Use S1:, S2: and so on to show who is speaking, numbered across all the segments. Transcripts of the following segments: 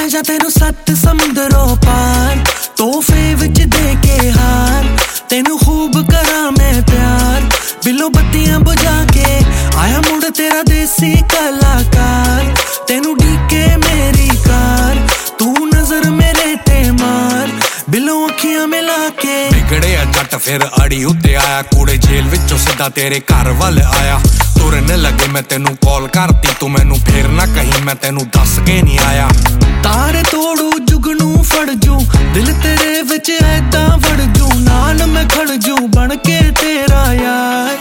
S1: ਲੈ ਜਾ ਤੈਨੂੰ 7 ਸਮੁੰਦਰੋਂ ਪਾਰ, ਤੋਹਫੇ ਵਿੱਚ ਦੇ ਕੇ ਹਾਰ, ਤੈਨੂੰ ਖੂਬ ਕਰਾਂ ਮੈਂ ਪਿਆਰ, ਬਿੱਲੋ ਬੱਤੀਆਂ ਬੁਝਾ ਕੇ ਆਇਆ ਮੁੜ ਤੇਰਾ ਦੇਸੀ ਕਲਾਕਾਰ, ਤੈਨੂੰ ਢੀਕੇ ਮੇਰੀ ਕਾਰ, ਤੂੰ ਨਜ਼ਰ ਮੇਰੇ ਤੇ ਮਾਰ, ਬਿੱਲੋ ਅੱਖੀਆਂ ਮਿਲਾ ਕੇ।
S2: ਵਿਗੜਿਆ ਜੱਟ ਫਿਰ ਅੜੀ ਉੱਤੇ ਆਇਆ, ਕੂੜੇ ਜੇਲ੍ਹ ਵਿੱਚੋਂ ਸਿੱਧਾ ਤੇਰੇ ਘਰ ਵੱਲ ਆਇਆ, ਤੁਰਨ ਲੱਗੇ ਮੈਂ ਤੈਨੂੰ ਕਾਲ ਕਰਤੀ, ਤੂੰ ਮੈਨੂੰ ਫੇਰ ਨਾ ਕਹੀਂ ਮੈਂ ਤੈਨੂੰ ਦੱਸ ਕੇ ਨਹੀਂ ਆਇਆ।
S1: ਤਾਰੇ ਤੋੜੂ ਜੁਗਨੂੰ ਫੜ ਜੂ, ਦਿਲ ਤੇਰੇ ਵਿੱਚ ਐਦਾਂ ਵੜ ਜੂ, ਨਾਲ ਮੈਂ ਖੜ ਜੂ ਬਣ ਕੇ ਤੇਰਾ ਯਾਰ।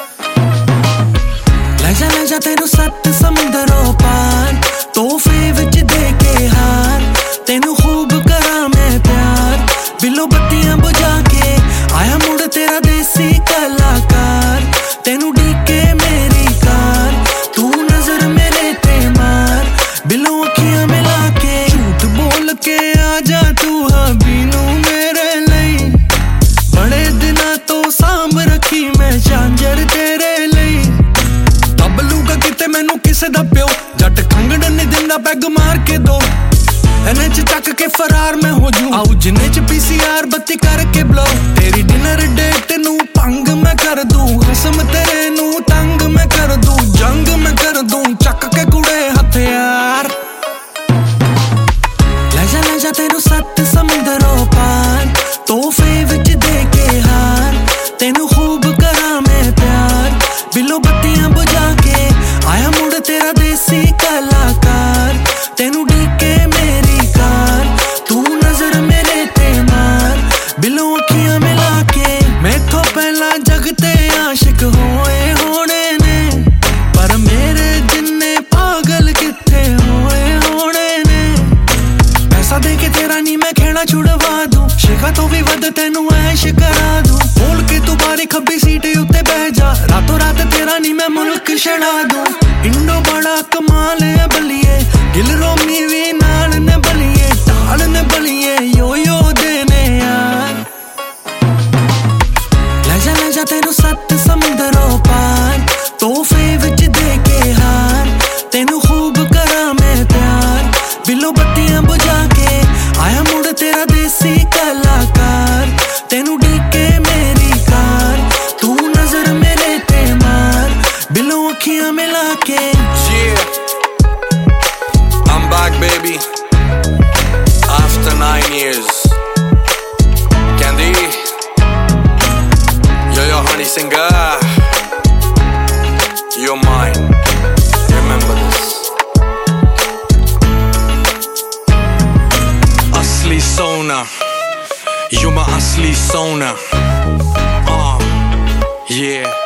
S1: ਲੈ ਜਾ ਤੈਨੂੰ 7 ਸਮੁੰਦਰੋਂ ਪਾਰ, ਤੋਹਫੇ ਵਿੱਚ ਦੇ ਕੇ ਹਾਰ, ਤੈਨੂੰ ਖੂਬ ਕਰਾਂ ਮੈਂ ਪਿਆਰ, ਬਿੱਲੋ ਬੱਤੀਆਂ ਬੁਝਾ ਕੇ ਆਇਆ ਮੁੜ ਤੇਰਾ ਦੇਸੀ ਕਲਾਕਾਰ, ਤੈਨੂੰ ਢੀਕੇ ਮੇਰੀ ਕਾਰ, ਤੂੰ ਨਜ਼ਰ ਮੇਰੇ ਤੇ ਮਾਰ, ਬਿੱਲੋ ਅੱਖੀਆਂ ਮਿਲਾ ਕੇ। ਝੂਠ ਬੋਲ ਕੇ ਆ ਜਾ ਤੂੰ ਹਬੀ ਨੂੰ ਮੇਰੇ ਲਈ, ਬੜੇ ਦਿਨਾਂ ਤੋਂ ਸਾਂਭ ਰੱਖੀ ਮੈਂ ਝਾਂਜਰ ਤੇਰੇ ਲਈ, ਦੱਬ ਲੂਗਾ ਕਿਤੇ ਮੈਨੂੰ ਕਿਸੇ ਦਾ ਪਿਓ, ਜੱਟ ਖੰਗੜ ਨਹੀਂ ਦਿੰਦਾ ਪੈਗ ਮਾਰ ਕੇ ਦੋ, ਇਹਨੇ ਚ ਚੱਕ ਕੇ ਫਰਾਰ ਮੈਂ ਹੋ ਜੂ, ਆਉ ਜਿੰਨੇ ਚ PCR ਬੱਤੀ ਕਰਕੇ ਬਲੋ, ਤੇਰੀ ਡਿਨਰ ਡੇਟ ਨੂੰ ਭੰਗ ਮੈਂ ਕਰ ਦੂੰ, ਖਸਮ ਤੇਰੇ ਨੂੰ ਤੰਗ ਮੈਂ ਕਰ ਦੂੰ, ਜੰਗ ਮੈਂ ਕਰ ਦੂੰ ਚੱਕ ਕੇ ਕੁੜੇ ਹਥਿਆਰ। ਲੈ ਜਾ ਤੈਨੂੰ 7 ਸਮੁੰਦਰੋਂ ਪਾਰ, ਤੋਹਫੇ ਵਿੱਚ ਦੇ ਕੇ ਹਾਰ, ਤੈਨੂੰ ਖੂਬ ਕਰਾਂ ਮੈਂ ਪਿਆਰ, ਬਿੱਲੋ ਬੱਤੀਆਂ ਬੁਝਾ ਕੇ ਆਇਆ ਮੁੜ ਤੇਰਾ ਦੇਸੀ ਕਲਾਕਾਰ, ਤੈਨੂੰ ਢੀਕੇ ਮੇਰੀ ਕਾਰ, ਤੂੰ ਨਜ਼ਰ ਮੇਰੇ ਤੇ ਮਾਰ, ਬਿੱਲੋ ਅੱਖੀਆਂ ਮਿਲਾ ਕੇ। ਮੈਥੋਂ ਪਹਿਲਾਂ ਜਗ ਤੇ ਆਸ਼ਿਕ ਹੋਏ ਹੋਣੇ ਨੇ, ਪਰ ਮੇਰੇ ਜਿੰਨੇ ਪਾਗਲ ਕਿੱਥੇ ਹੋਏ ਹੋਣੇ ਨੇ, ਪੈਸਾ ਦੇ ਕੇ ਤੇਰਾ ਨੀ ਮੈਂ ਖੇੜਾ ਛੁਡਵਾ ਦੂੰ, ਸ਼ਿਖਾ ਤੋਂ ਵੀ ਵੱਧ ਤੈਨੂੰ ਐਸ਼ ਕਰਾ ਦੂੰ, ਬੋਲ ਕੇ ਤੂੰ ਬਾਰੀ ਖੱਬੀ ਸੀਟ ਉੱਤੇ ਬਹਿ ਜਾ, ਰਾਤੋਂ ਰਾਤ ਤੇਰਾ ਨੀ ਮੈਂ ਮੁਲਕ ਛੜਾ ਦੂੰ, ਇੰਡੋ ਬੜਾ ਕਮਾਲ ਹੈ ਬਲੀਏ, ਗਿਲ ਰੋਮੀ ਵੀ ਨਾਲ ਨੇ ਬਲੀਏ, ਢਾਲ ਨੇ ਬਲੀਏ ਯੋ ਦੇ ਨੇ ਯਾਰ। ਲੈ ਜਾ ਤੈਨੂੰ 7 ਸਮੁੰਦਰੋਂ ਪਾਰ, ਤੋਹਫੇ ਵਿੱਚ ਦੇ ਕੇ ਹਾਰ, ਤੈਨੂੰ ਖੂਬ ਕਰਾਂ ਮੈਂ ਪਿਆਰ, ਬਿੱਲੋ ਬੱਤੀਆਂ ਬੁਝਾ ਕੇ ਆਇਆ ਮੁੜ ਤੇਰਾ ਦੇਸੀ ਕਲਾਕਾਰ, ਤੈਨੂੰ ਢੀਕੇ ਮੇਰੀ ਕਾਰ, ਤੂੰ ਨਜ਼ਰ ਮੇਰੇ ਤੇ ਮਾਰ, ਬਿੱਲੋ ਅੱਖੀਆਂ ਮਿਲਾ ਕੇ।
S2: I'm back baby, after 9 years. Candy, yo honey singer, you're mine, remember this. Asli sona, you're my asli sona, yeah.